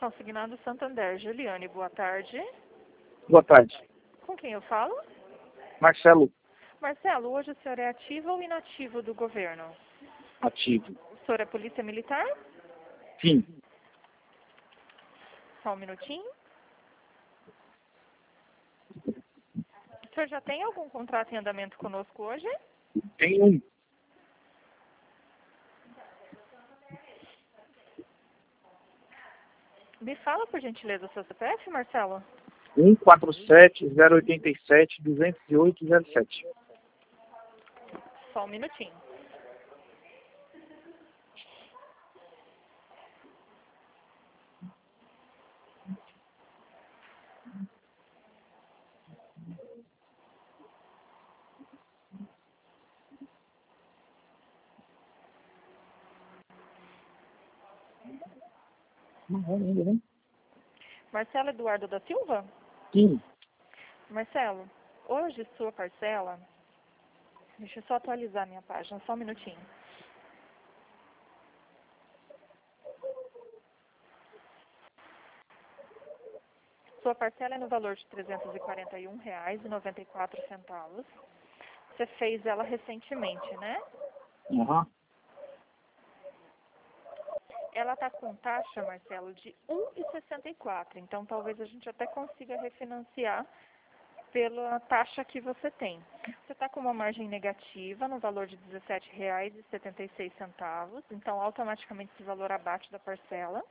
Consignado Santander. Juliane, boa tarde. Boa tarde. Com quem eu falo? Marcelo. Marcelo, hoje o senhor é ativo ou inativo do governo? Ativo. O senhor é polícia militar? Sim. Só um minutinho. O senhor já tem algum contrato em andamento conosco hoje? Tem um. Me fala, por gentileza, o seu CPF, Marcelo? 147-087-208-07. Só um minutinho. Marcelo Eduardo da Silva? Sim. Marcelo, hoje sua parcela... Deixa eu só atualizar minha página, só um minutinho. Sua parcela é no valor de R$ 341,94. Você fez ela recentemente, né? Uhum. Ela está com taxa, Marcelo, de 1,64. Então, talvez a gente até consiga refinanciar pela taxa que você tem. Você está com uma margem negativa no valor de R$ 17,76. Então, automaticamente esse valor abate da parcela.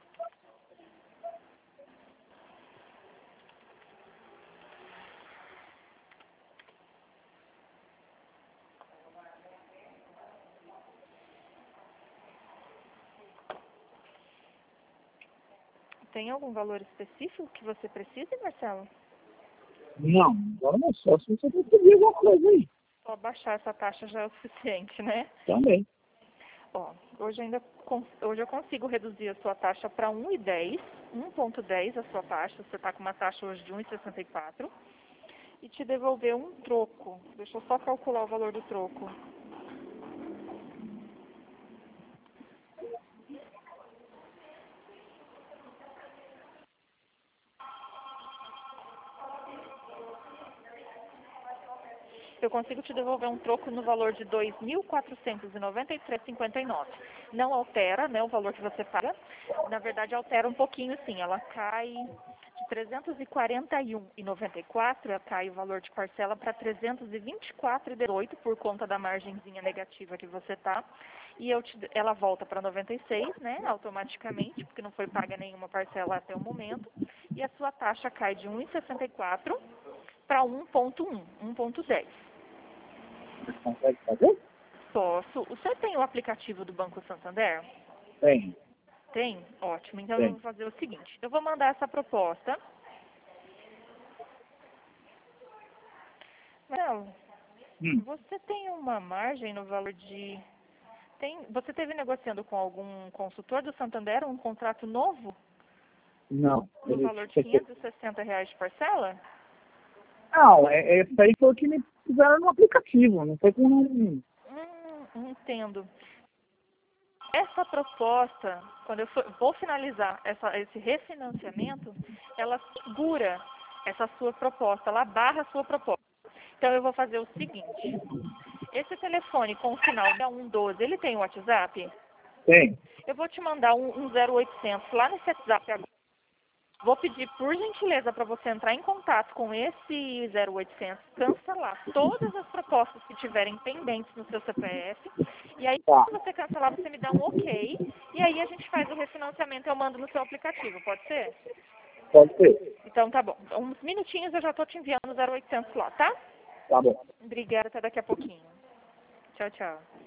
Tem algum valor específico que você precise, Marcelo? Não, agora não só se você conseguir alguma coisa aí. Só baixar essa taxa já é o suficiente, né? Também. Ó, hoje eu consigo reduzir a sua taxa para 1,10, 1,10 a sua taxa. Você está com uma taxa hoje de 1,64 e te devolver um troco. Deixa eu só calcular o valor do troco. Eu consigo te devolver um troco no valor de R$ 2.493,59. Não altera, né, o valor que você paga. Na verdade, altera um pouquinho, sim. Ela cai de R$ 341,94, cai o valor de parcela para R$ 324,18 por conta da margenzinha negativa que você tá. E ela volta para 96, né, automaticamente, porque não foi paga nenhuma parcela até o momento. E a sua taxa cai de 1,64 para 1,1, 1,10. Você consegue fazer? Posso. O senhor tem o aplicativo do Banco Santander? Tem. Tem? Ótimo. Então eu Tem. vou fazer o seguinte. Eu vou mandar essa proposta. Não. Você tem uma margem no valor de... Você esteve negociando com algum consultor do Santander um contrato novo Não. no valor de R$ 560 de parcela? Não, isso aí foi o que me fizeram no aplicativo, não foi com... Entendo. Essa proposta, quando eu vou finalizar esse refinanciamento, ela segura essa sua proposta, ela barra a sua proposta. Então eu vou fazer o seguinte, esse telefone com o final da 112, ele tem WhatsApp? Tem. Eu vou te mandar um 0800 lá nesse WhatsApp agora. Vou pedir, por gentileza, para você entrar em contato com esse 0800, cancelar todas as propostas que tiverem pendentes no seu CPF, e aí, Tá. quando você cancelar, você me dá um ok, e aí a gente faz o refinanciamento e eu mando no seu aplicativo, pode ser? Pode ser. Então tá bom. Uns minutinhos eu já estou te enviando o 0800 lá, tá? Tá bom. Obrigada, até daqui a pouquinho. Tchau, tchau.